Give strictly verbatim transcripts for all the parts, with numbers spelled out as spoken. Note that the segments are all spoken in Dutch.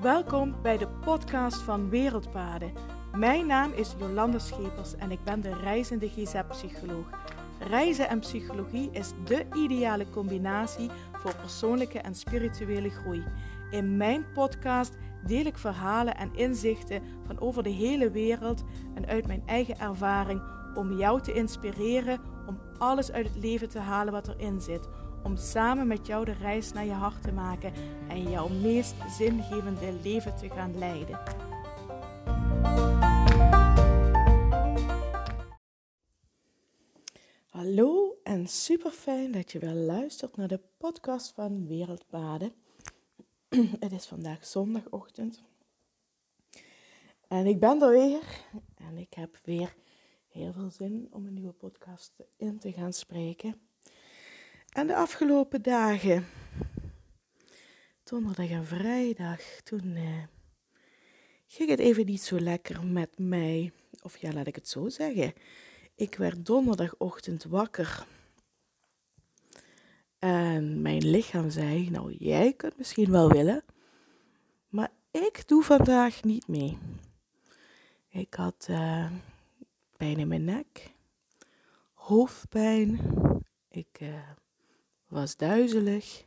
Welkom bij de podcast van Wereldpaden. Mijn naam is Jolanda Schepers en ik ben de reizende G Z psycholoog. Reizen en psychologie is de ideale combinatie voor persoonlijke en spirituele groei. In mijn podcast deel ik verhalen en inzichten van over de hele wereld en uit mijn eigen ervaring om jou te inspireren om alles uit het leven te halen wat erin zit. Om samen met jou de reis naar je hart te maken en jouw meest zingevende leven te gaan leiden. Hallo en super fijn dat je weer luistert naar de podcast van Wereldpaden. Het is vandaag zondagochtend en ik ben er weer en ik heb weer heel veel zin om een nieuwe podcast in te gaan spreken. En de afgelopen dagen, donderdag en vrijdag, toen eh, ging het even niet zo lekker met mij. Of ja, laat ik het zo zeggen. Ik werd donderdagochtend wakker. En mijn lichaam zei, nou jij kunt misschien wel willen, maar ik doe vandaag niet mee. Ik had uh, pijn in mijn nek, hoofdpijn, ik... Uh, was duizelig.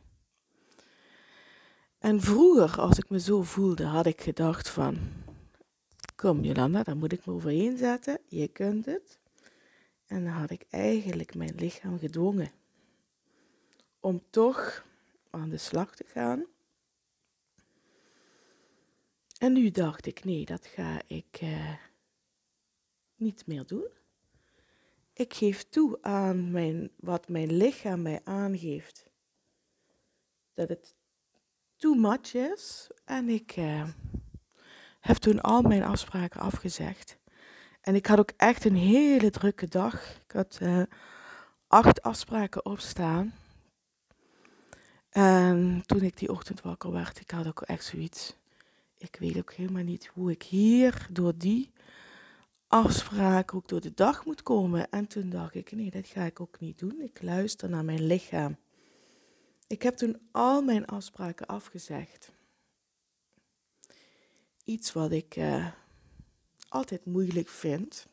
En vroeger, als ik me zo voelde, had ik gedacht van... Kom Jolanda, daar moet ik me overheen zetten. Je kunt het. En dan had ik eigenlijk mijn lichaam gedwongen. Om toch aan de slag te gaan. En nu dacht ik, nee, dat ga ik uh, niet meer doen. Ik geef toe aan mijn, wat mijn lichaam mij aangeeft. Dat het too much is. En ik uh, heb toen al mijn afspraken afgezegd. En ik had ook echt een hele drukke dag. Ik had uh, acht afspraken opstaan. En toen ik die ochtend wakker werd, ik had ook echt zoiets. Ik weet ook helemaal niet hoe ik hier door die afspraken ook door de dag moet komen. En toen dacht ik, nee, dat ga ik ook niet doen. Ik luister naar mijn lichaam. Ik heb toen al mijn afspraken afgezegd. Iets wat ik uh, altijd moeilijk vind.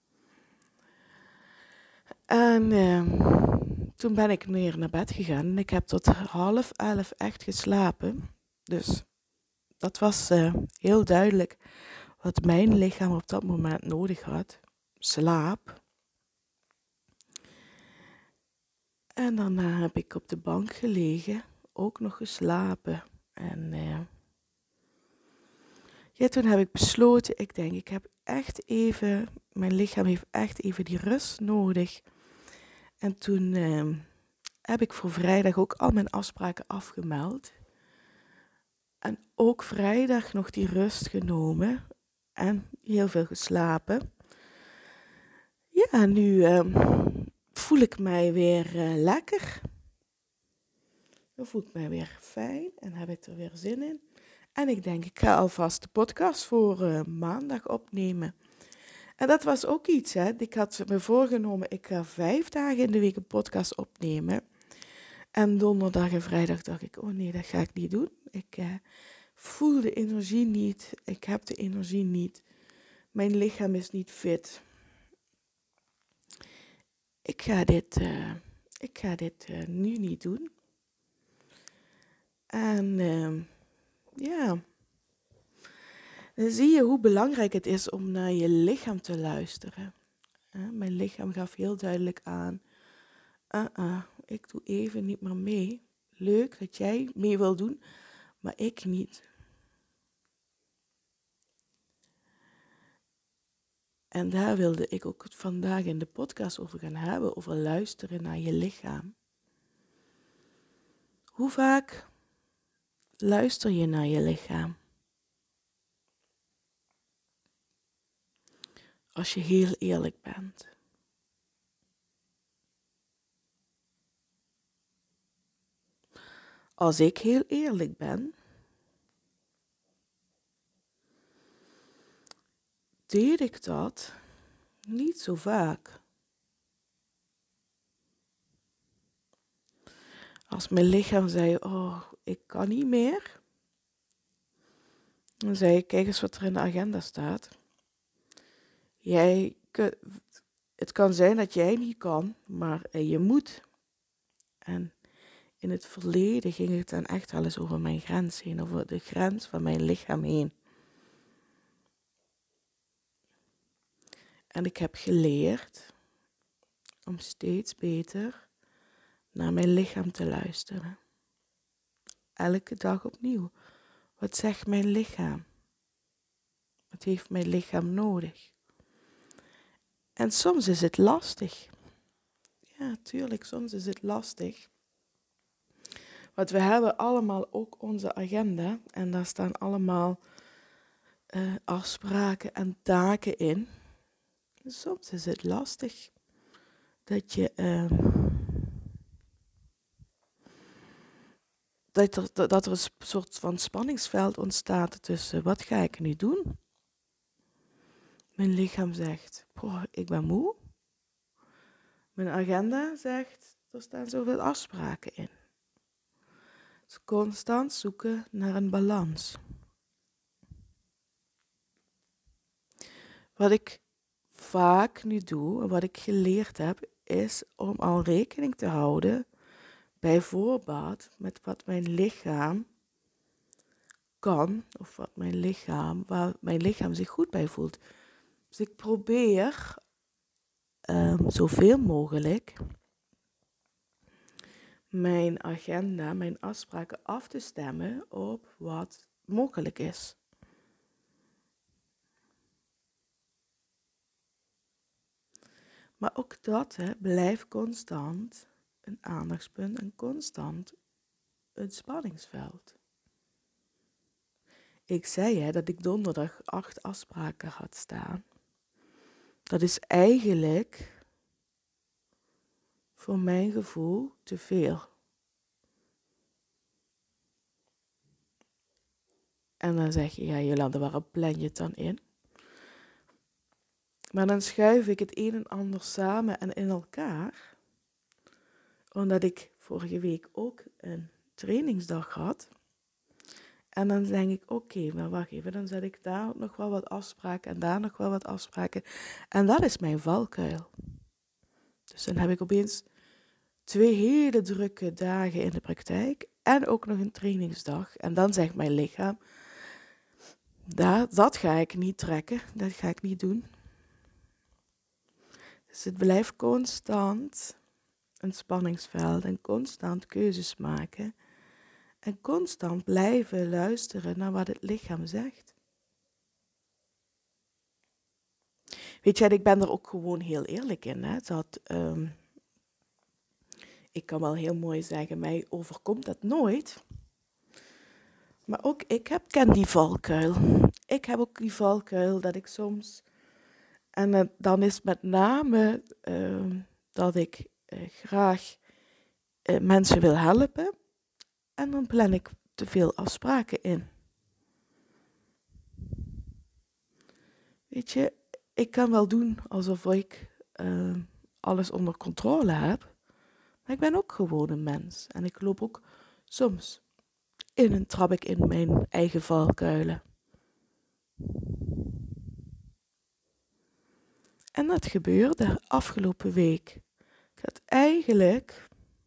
En uh, toen ben ik weer naar bed gegaan. En ik heb tot half elf echt geslapen. Dus dat was uh, heel duidelijk wat mijn lichaam op dat moment nodig had. Slaap. En daarna heb ik op de bank gelegen. Ook nog geslapen. En... Uh, Ja, toen heb ik besloten, ik denk, ik heb echt even, mijn lichaam heeft echt even die rust nodig. En toen uh, heb ik voor vrijdag ook al mijn afspraken afgemeld. En ook vrijdag nog die rust genomen en heel veel geslapen. Ja, nu uh, voel ik mij weer uh, lekker. Dan voel ik mij weer fijn en heb ik er weer zin in. En ik denk, ik ga alvast de podcast voor uh, maandag opnemen. En dat was ook iets, hè. Ik had me voorgenomen, ik ga vijf dagen in de week een podcast opnemen. En donderdag en vrijdag dacht ik, oh nee, dat ga ik niet doen. Ik uh, voel de energie niet, ik heb de energie niet. Mijn lichaam is niet fit. Ik ga dit, uh, ik ga dit uh, nu niet doen. En... Uh, Ja, dan zie je hoe belangrijk het is om naar je lichaam te luisteren. Mijn lichaam gaf heel duidelijk aan, uh -uh, ik doe even niet meer mee. Leuk dat jij mee wil doen, maar ik niet. En daar wilde ik ook vandaag in de podcast over gaan hebben, over luisteren naar je lichaam. Hoe vaak luister je naar je lichaam? Als je heel eerlijk bent. Als ik heel eerlijk ben, deed ik dat niet zo vaak. Als mijn lichaam zei, oh, ik kan niet meer, Dan zei ik, kijk eens wat er in de agenda staat. Jij, het kan zijn dat jij niet kan, maar je moet. En in het verleden ging het dan echt wel eens over mijn grens heen, over de grens van mijn lichaam heen. En ik heb geleerd om steeds beter naar mijn lichaam te luisteren. Elke dag opnieuw. Wat zegt mijn lichaam? Wat heeft mijn lichaam nodig? En soms is het lastig. Ja, tuurlijk, soms is het lastig. Want we hebben allemaal ook onze agenda. En daar staan allemaal uh, afspraken en taken in. En soms is het lastig dat je... Uh, dat, er, dat er een soort van spanningsveld ontstaat tussen wat ga ik nu doen? Mijn lichaam zegt, boah, ik ben moe. Mijn agenda zegt, er staan zoveel afspraken in. Dus constant zoeken naar een balans. Wat ik vaak nu doe, en wat ik geleerd heb, is om al rekening te houden, bij voorbaat, met wat mijn lichaam kan, of wat mijn lichaam, waar mijn lichaam zich goed bij voelt. Dus ik probeer um, zoveel mogelijk mijn agenda, mijn afspraken af te stemmen op wat mogelijk is. Maar ook dat hè, blijft constant een aandachtspunt en constant een spanningsveld. Ik zei hè, dat ik donderdag acht afspraken had staan. Dat is eigenlijk voor mijn gevoel te veel. En dan zeg je, ja Jolanda, waarom plan je het dan in? Maar dan schuif ik het een en ander samen en in elkaar. Omdat ik vorige week ook een trainingsdag had. En dan denk ik, oké, okay, maar wacht even, dan zet ik daar nog wel wat afspraken en daar nog wel wat afspraken. En dat is mijn valkuil. Dus dan heb ik opeens twee hele drukke dagen in de praktijk en ook nog een trainingsdag. En dan zegt mijn lichaam, dat, dat ga ik niet trekken, dat ga ik niet doen. Dus het blijft constant een spanningsveld en constant keuzes maken. En constant blijven luisteren naar wat het lichaam zegt. Weet je, ik ben er ook gewoon heel eerlijk in. Hè? Dat, um, ik kan wel heel mooi zeggen, mij overkomt dat nooit. Maar ook ik heb, ken die valkuil. Ik heb ook die valkuil dat ik soms... En uh, dan is met name uh, dat ik uh, graag uh, mensen wil helpen. En dan plan ik te veel afspraken in. Weet je, ik kan wel doen alsof ik uh, alles onder controle heb. Maar ik ben ook gewoon een mens. En ik loop ook soms in en trap ik in mijn eigen valkuilen. En dat gebeurde afgelopen week. Ik had eigenlijk...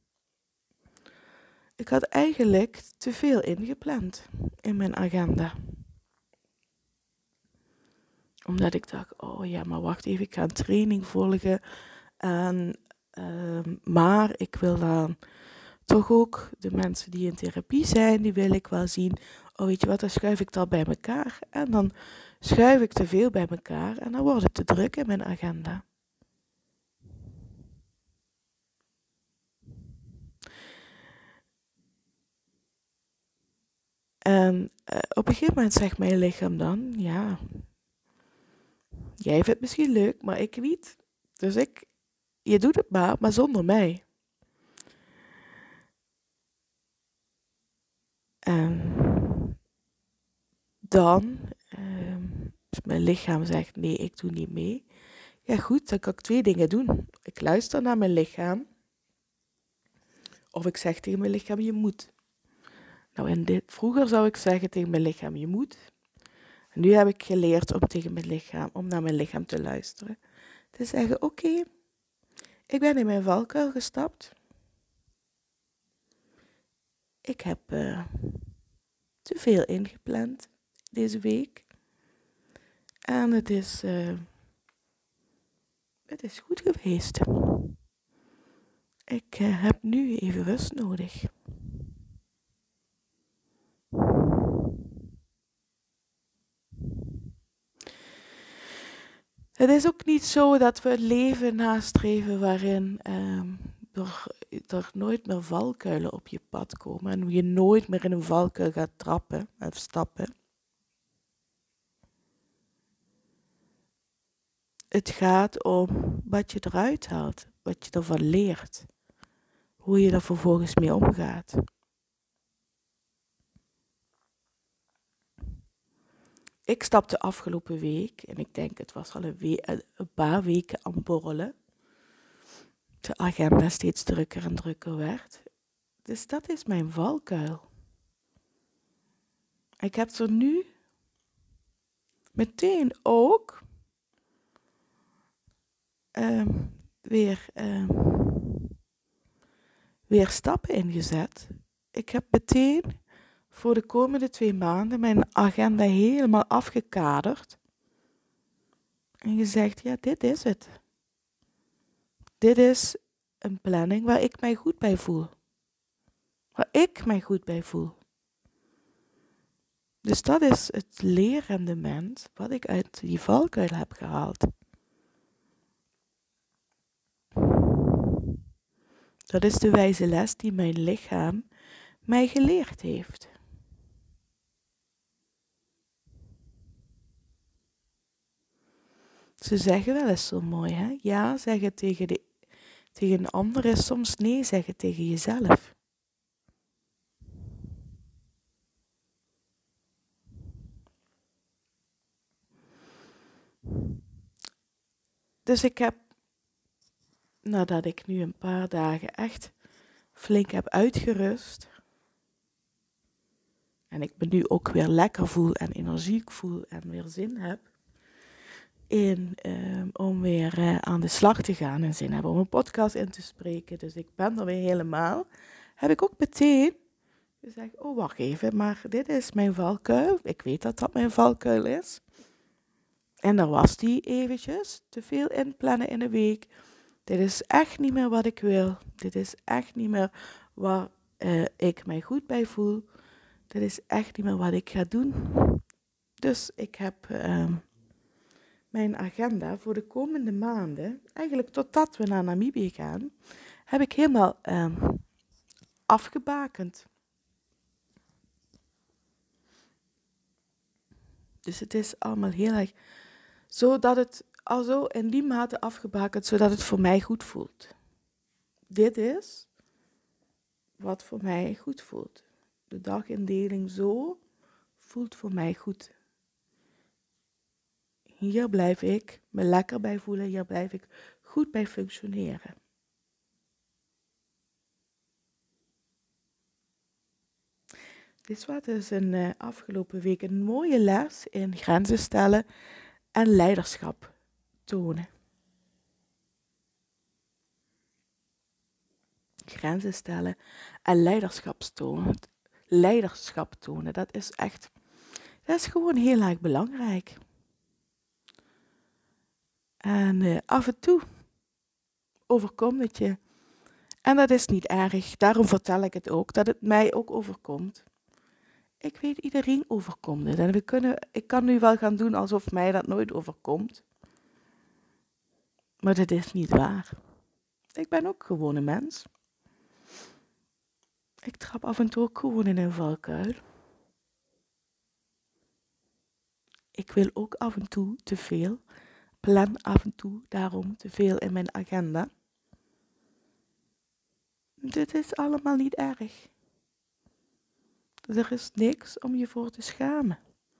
Ik had eigenlijk te veel ingepland in mijn agenda. Omdat ik dacht, oh ja, maar wacht even, ik ga een training volgen. En, uh, maar ik wil dan toch ook de mensen die in therapie zijn, die wil ik wel zien. Oh, weet je wat, dan schuif ik dat bij elkaar. En dan schuif ik te veel bij elkaar en dan wordt het te druk in mijn agenda. En uh, op een gegeven moment zegt mijn lichaam dan, ja, jij vindt het misschien leuk, maar ik niet. Dus ik, je doet het maar, maar zonder mij. En dan, uh, als mijn lichaam zegt, nee, ik doe niet mee. Ja goed, dan kan ik twee dingen doen. Ik luister naar mijn lichaam. Of ik zeg tegen mijn lichaam, je moet. Nou, in dit, vroeger zou ik zeggen tegen mijn lichaam, je moet. En nu heb ik geleerd om tegen mijn lichaam, om naar mijn lichaam te luisteren. Te zeggen, oké, okay, ik ben in mijn valkuil gestapt. Ik heb uh, te veel ingepland deze week. En het is, uh, het is goed geweest. Ik uh, heb nu even rust nodig. Het is ook niet zo dat we het leven nastreven waarin uh, er, er nooit meer valkuilen op je pad komen. En je nooit meer in een valkuil gaat trappen of stappen. Het gaat om wat je eruit haalt, wat je ervan leert. Hoe je er vervolgens mee omgaat. Ik stapte afgelopen week, en ik denk het was al een, we- een paar weken aan borrelen. De agenda steeds drukker en drukker werd. Dus dat is mijn valkuil. Ik heb er nu meteen ook um, weer, um, weer stappen ingezet. Ik heb meteen voor de komende twee maanden mijn agenda helemaal afgekaderd. En gezegd, ja, dit is het. Dit is een planning waar ik mij goed bij voel. Waar ik mij goed bij voel. Dus dat is het leerrendement wat ik uit die valkuil heb gehaald. Dat is de wijze les die mijn lichaam mij geleerd heeft. Ze zeggen wel eens zo mooi, hè? Ja zeggen tegen, de, tegen een ander is soms nee zeggen tegen jezelf. Dus ik heb, nadat ik nu een paar dagen echt flink heb uitgerust, en ik me nu ook weer lekker voel en energiek voel en weer zin heb, in, um, om weer uh, aan de slag te gaan en zin hebben om een podcast in te spreken. Dus ik ben er weer helemaal. Heb ik ook meteen gezegd, oh wacht even, maar dit is mijn valkuil. Ik weet dat dat mijn valkuil is. En daar was die eventjes, te veel inplannen in de week. Dit is echt niet meer wat ik wil. Dit is echt niet meer waar uh, ik mij goed bij voel. Dit is echt niet meer wat ik ga doen. Dus ik heb uh, mijn agenda voor de komende maanden, eigenlijk totdat we naar Namibië gaan, heb ik helemaal uh, afgebakend. Dus het is allemaal heel erg, zodat het al zo in die mate afgebakend, zodat het voor mij goed voelt. Dit is wat voor mij goed voelt. De dagindeling zo voelt voor mij goed. Hier blijf ik me lekker bij voelen, hier blijf ik goed bij functioneren. Dit was dus een uh, afgelopen week een mooie les in grenzen stellen en leiderschap tonen. Grenzen stellen en leiderschap tonen. Leiderschap tonen, dat is echt, dat is gewoon heel erg belangrijk. En uh, af en toe overkomt het je. En dat is niet erg, daarom vertel ik het ook, dat het mij ook overkomt. Ik weet, iedereen overkomt het. En we kunnen, ik kan nu wel gaan doen alsof mij dat nooit overkomt. Maar dat is niet waar. Ik ben ook gewoon een mens. Ik trap af en toe ook gewoon in een valkuil. Ik wil ook af en toe te veel. Plan af en toe daarom te veel in mijn agenda. Dit is allemaal niet erg. Er is niks om je voor te schamen.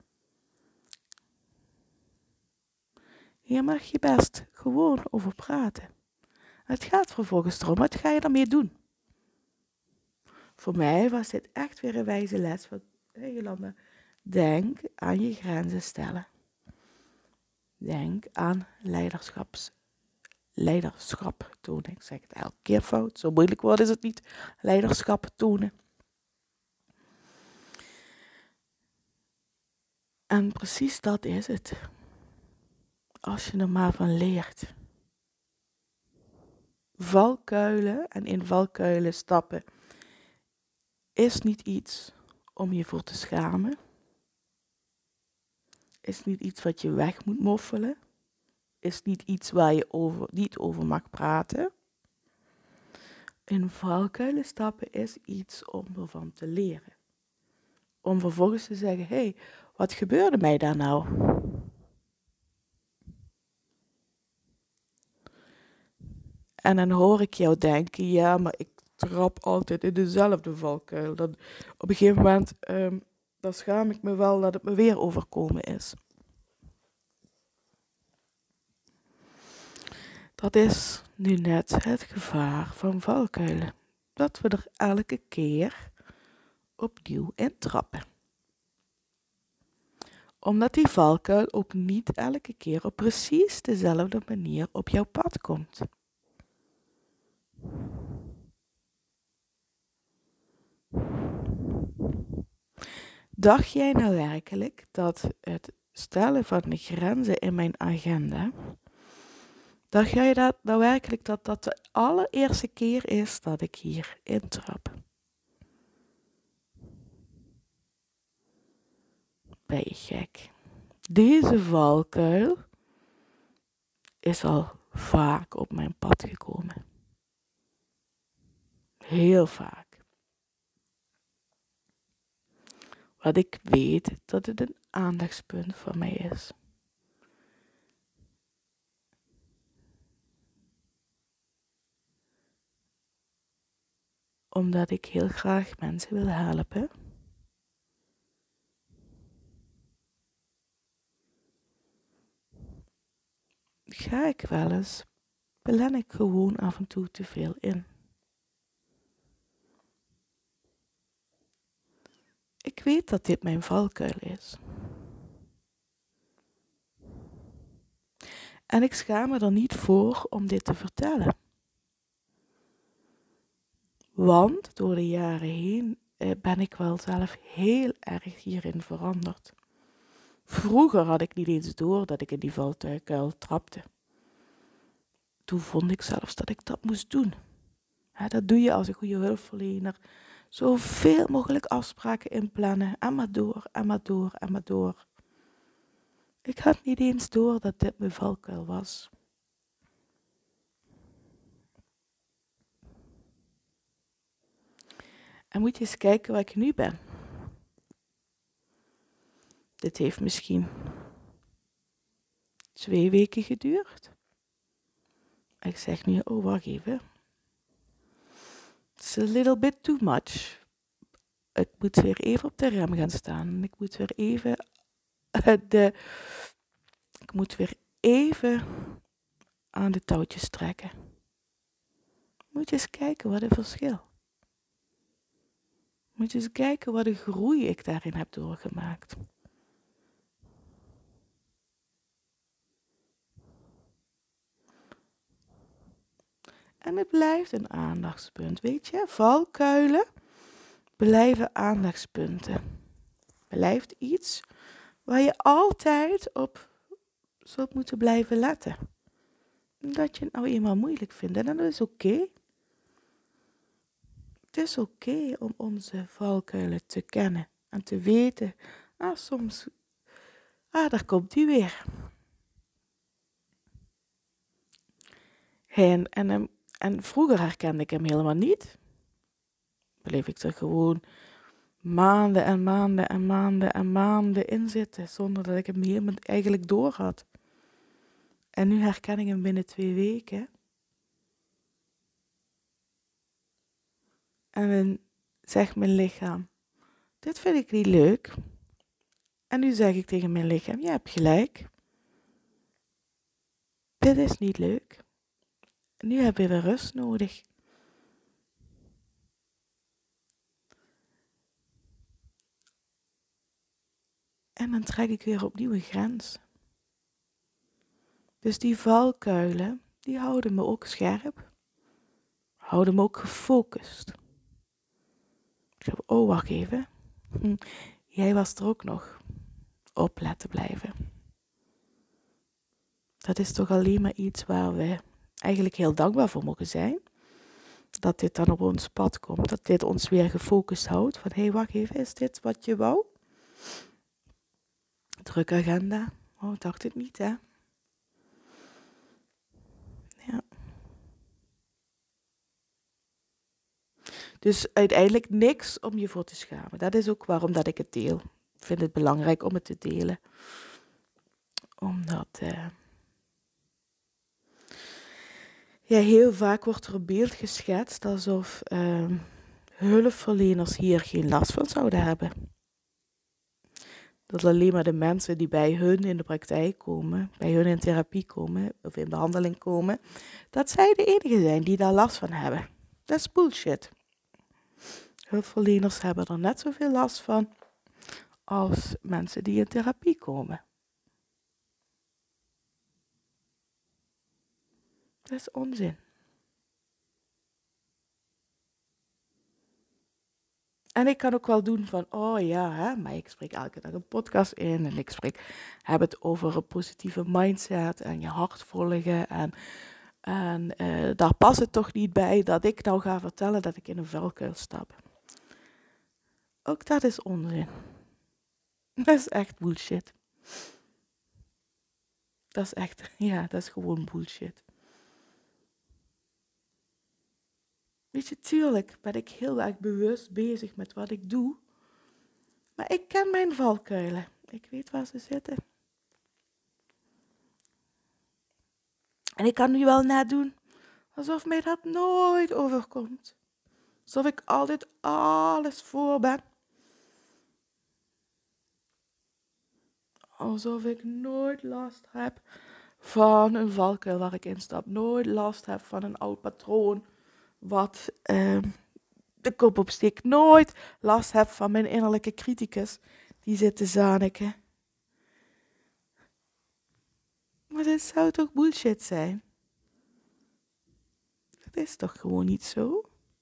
Hier mag je best gewoon over praten. Het gaat vervolgens erom, wat ga je daarmee doen? Voor mij was dit echt weer een wijze les van, hé hey Jolanda, Denk aan je grenzen stellen. Denk aan leiderschaps, leiderschap tonen. Ik zeg het elke keer fout, zo moeilijk wordt is het niet. Leiderschap tonen. En precies dat is het. Als je er maar van leert. Valkuilen en in valkuilen stappen is niet iets om je voor te schamen. Is niet iets wat je weg moet moffelen. Is niet iets waar je over, niet over mag praten. In valkuilen stappen is iets om ervan te leren. Om vervolgens te zeggen, hé, hey, wat gebeurde mij daar nou? En dan hoor ik jou denken, ja, maar ik trap altijd in dezelfde valkuil. Dan, op een gegeven moment, um, dan schaam ik me wel dat het me weer overkomen is. Dat is nu net het gevaar van valkuilen. Dat we er elke keer opnieuw in trappen. Omdat die valkuil ook niet elke keer op precies dezelfde manier op jouw pad komt. Dacht jij nou werkelijk dat het stellen van de grenzen in mijn agenda, dacht jij dat nou werkelijk dat dat de allereerste keer is dat ik hier intrap? Ben je gek? Deze valkuil is al vaak op mijn pad gekomen. Heel vaak. Wat ik weet dat het een aandachtspunt van mij is. Omdat ik heel graag mensen wil helpen. Ga ik wel eens, plan ik gewoon af en toe te veel in. Ik weet dat dit mijn valkuil is. En ik schaam me er niet voor om dit te vertellen. Want door de jaren heen eh, ben ik wel zelf heel erg hierin veranderd. Vroeger had ik niet eens door dat ik in die valkuil trapte. Toen vond ik zelfs dat ik dat moest doen. Ja, dat doe je als een goede hulpverlener. Zoveel mogelijk afspraken inplannen. En maar door, en maar door, en maar door. Ik had niet eens door dat dit mijn valkuil was. En moet je eens kijken waar ik nu ben. Dit heeft misschien twee weken geduurd. Ik zeg nu, oh wacht even. It's a little bit too much. Ik moet weer even op de rem gaan staan. Ik moet weer even de... Ik moet weer even aan de touwtjes trekken. Moet je eens kijken wat een verschil. Moet je eens kijken wat een groei ik daarin heb doorgemaakt. En het blijft een aandachtspunt, weet je. Valkuilen blijven aandachtspunten. Blijft iets waar je altijd op zult moeten blijven letten. Dat je het nou eenmaal moeilijk vindt. En dat is oké. Okay. Het is oké okay om onze valkuilen te kennen. En te weten. Ah, soms. Ah, daar komt die weer. En, en, en vroeger herkende ik hem helemaal niet. Bleef ik er gewoon maanden en maanden en maanden en maanden in zitten. Zonder dat ik hem helemaal eigenlijk door had. En nu herken ik hem binnen twee weken. En dan zegt mijn lichaam, dit vind ik niet leuk. En nu zeg ik tegen mijn lichaam, je hebt gelijk. Dit is niet leuk. Nu heb je weer rust nodig. En dan trek ik weer opnieuw een grens. Dus die valkuilen, die houden me ook scherp. Houden me ook gefocust. Ik zeg, oh wacht even. Hm, jij was er ook nog. Opletten blijven. Dat is toch alleen maar iets waar we eigenlijk heel dankbaar voor mogen zijn. Dat dit dan op ons pad komt. Dat dit ons weer gefocust houdt. Van hé, hey, wacht even, is dit wat je wou? Drukke agenda. Oh, dacht het niet, hè? Ja. Dus uiteindelijk niks om je voor te schamen. Dat is ook waarom dat ik het deel. Ik vind het belangrijk om het te delen. Omdat... Uh, ja, heel vaak wordt er een beeld geschetst alsof uh, hulpverleners hier geen last van zouden hebben. Dat alleen maar de mensen die bij hun in de praktijk komen, bij hun in therapie komen of in behandeling komen, dat zij de enige zijn die daar last van hebben. Dat is bullshit. Hulpverleners hebben er net zoveel last van als mensen die in therapie komen. Dat is onzin. En ik kan ook wel doen van, oh ja, hè, maar ik spreek elke dag een podcast in en ik spreek, heb het over een positieve mindset en je hart volgen. En, en uh, daar past het toch niet bij dat ik nou ga vertellen dat ik in een valkuil stap. Ook dat is onzin. Dat is echt bullshit. Dat is echt, ja, dat is gewoon bullshit. Weet je, tuurlijk ben ik heel erg bewust bezig met wat ik doe. Maar ik ken mijn valkuilen. Ik weet waar ze zitten. En ik kan nu wel net doen alsof mij dat nooit overkomt. Alsof ik altijd alles voor ben. Alsof ik nooit last heb van een valkuil waar ik in stap. Nooit last heb van een oud patroon wat uh, de kop opsteekt. Nooit last heb van mijn innerlijke criticus die zit te zaniken. Maar dit zou toch bullshit zijn? Dat is toch gewoon niet zo?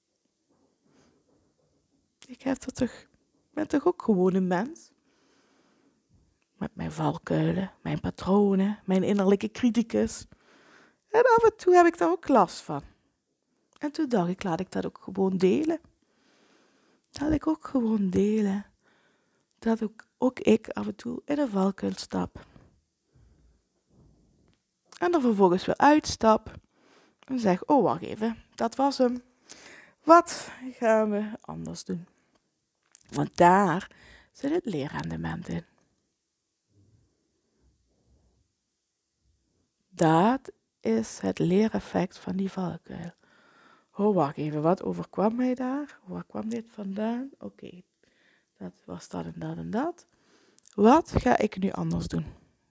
Ik heb er toch, ben toch ook gewoon een mens? Met mijn valkuilen, mijn patronen, mijn innerlijke criticus. En af en toe heb ik daar ook last van. En toen dacht ik, laat ik dat ook gewoon delen. Laat ik ook gewoon delen. Dat ook, ook ik af en toe in een valkuil stap. En er vervolgens weer uitstap. En zeg, oh wacht even, dat was hem. Wat gaan we anders doen? Want daar zit het leerrendement in. Dat is het leereffect van die valkuil. Oh, wacht even, wat overkwam mij daar? Waar kwam dit vandaan? Oké, okay, dat was dat en dat en dat. Wat ga ik nu anders doen?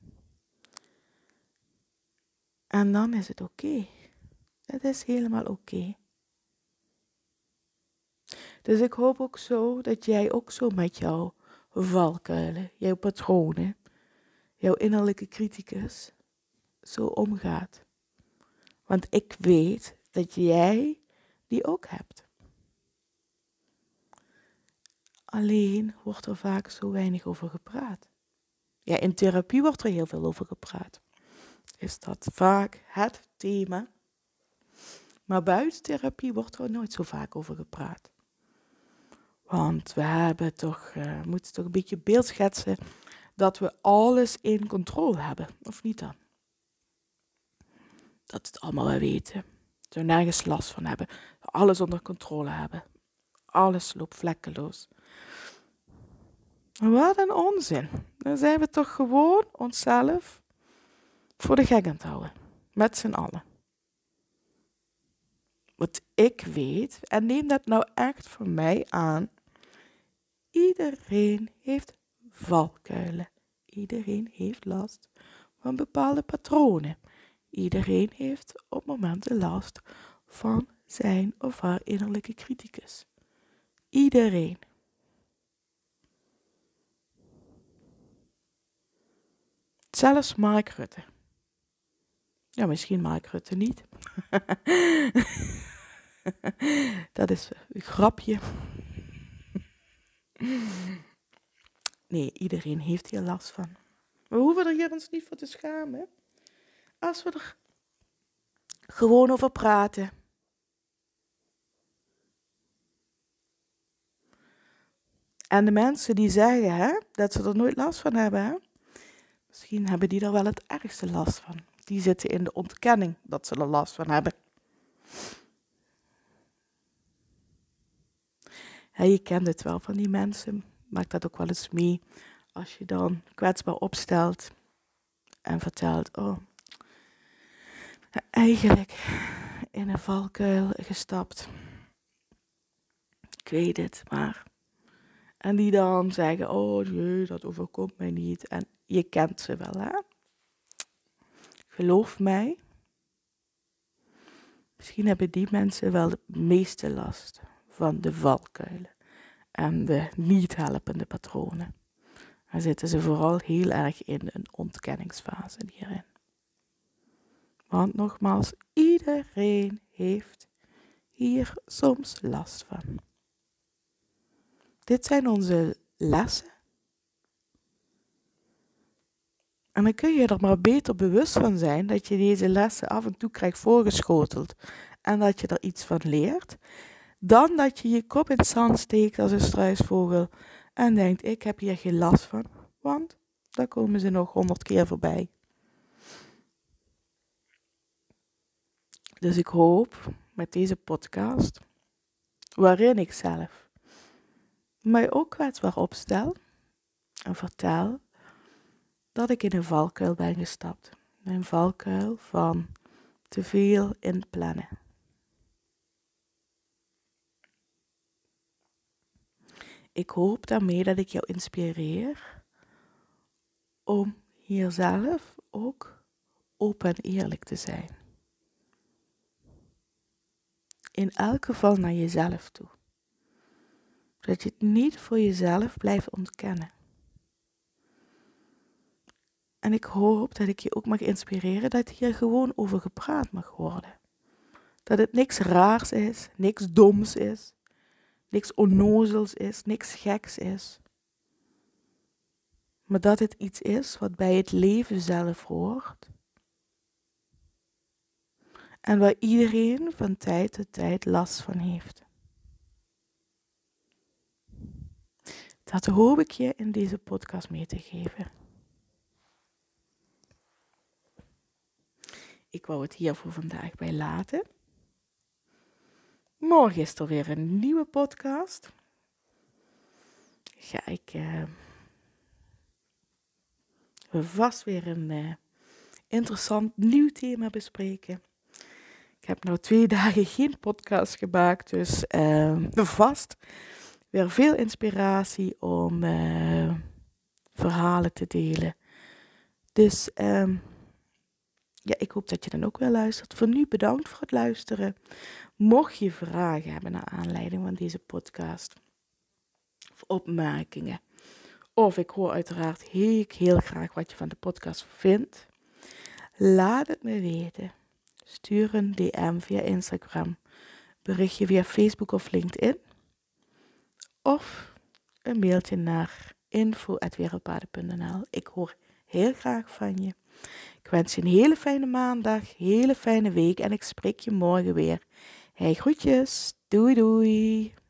En dan is het oké. Okay. Het is helemaal oké. Okay. Dus ik hoop ook zo dat jij ook zo met jouw valkuilen, jouw patronen, jouw innerlijke criticus zo omgaat. Want ik weet dat jij die ook hebt. Alleen wordt er vaak zo weinig over gepraat. Ja, in therapie wordt er heel veel over gepraat. Is dat vaak het thema. Maar buiten therapie wordt er nooit zo vaak over gepraat. Want we hebben toch, uh, moeten toch een beetje beeld schetsen dat we alles in controle hebben. Of niet dan? Dat we het allemaal wel weten. Dat we nergens last van hebben. Alles onder controle hebben. Alles loopt vlekkeloos. Wat een onzin. Dan zijn we toch gewoon onszelf voor de gek aan het houden. Met z'n allen. Wat ik weet, en neem dat nou echt van mij aan. Iedereen heeft valkuilen. Iedereen heeft last van bepaalde patronen. Iedereen heeft op momenten last van zijn of haar innerlijke criticus. Iedereen. Zelfs Mark Rutte. Ja, misschien Mark Rutte niet. Dat is een grapje. Nee, iedereen heeft hier last van. We hoeven er hier ons niet voor te schamen. Als we er gewoon over praten. En de mensen die zeggen hè, dat ze er nooit last van hebben, hè, misschien hebben die er wel het ergste last van. Die zitten in de ontkenning dat ze er last van hebben. Ja, je kent het wel van die mensen. Maak dat ook wel eens mee. Als je dan kwetsbaar opstelt en vertelt, oh, eigenlijk in een valkuil gestapt. Ik weet het, maar... En die dan zeggen, oh jee, dat overkomt mij niet. En je kent ze wel, hè? Geloof mij. Misschien hebben die mensen wel het meeste last van de valkuilen. En de niet helpende patronen. Daar zitten ze vooral heel erg in een ontkenningsfase hierin. Want nogmaals, iedereen heeft hier soms last van. Dit zijn onze lessen. En dan kun je er maar beter bewust van zijn dat je deze lessen af en toe krijgt voorgeschoteld. En dat je er iets van leert. Dan dat je je kop in het zand steekt als een struisvogel. En denkt, ik heb hier geen last van. Want daar komen ze nog honderd keer voorbij. Dus ik hoop met deze podcast, waarin ik zelf mij ook kwetsbaar opstel en vertel dat ik in een valkuil ben gestapt. Een valkuil van te veel inplannen. Ik hoop daarmee dat ik jou inspireer om hier zelf ook open en eerlijk te zijn. In elk geval naar jezelf toe. Zodat je het niet voor jezelf blijft ontkennen. En ik hoop dat ik je ook mag inspireren dat hier gewoon over gepraat mag worden. Dat het niks raars is, niks doms is, niks onnozels is, niks geks is. Maar dat het iets is wat bij het leven zelf hoort. En waar iedereen van tijd tot tijd last van heeft. Dat hoop ik je in deze podcast mee te geven. Ik wou het hier voor vandaag bij laten. Morgen is er weer een nieuwe podcast. Ga ik uh, vast weer een uh, interessant nieuw thema bespreken. Ik heb nou twee dagen geen podcast gemaakt, dus uh, vast weer veel inspiratie om uh, verhalen te delen. Dus uh, ja, ik hoop dat je dan ook weer luistert. Voor nu bedankt voor het luisteren. Mocht je vragen hebben naar aanleiding van deze podcast, of opmerkingen, of ik hoor uiteraard heel, heel graag wat je van de podcast vindt, laat het me weten. Stuur een D M via Instagram, berichtje via Facebook of LinkedIn, of een mailtje naar info at wereldpaden punt n l. Ik hoor heel graag van je. Ik wens je een hele fijne maandag, hele fijne week en ik spreek je morgen weer. Hey, groetjes, doei doei.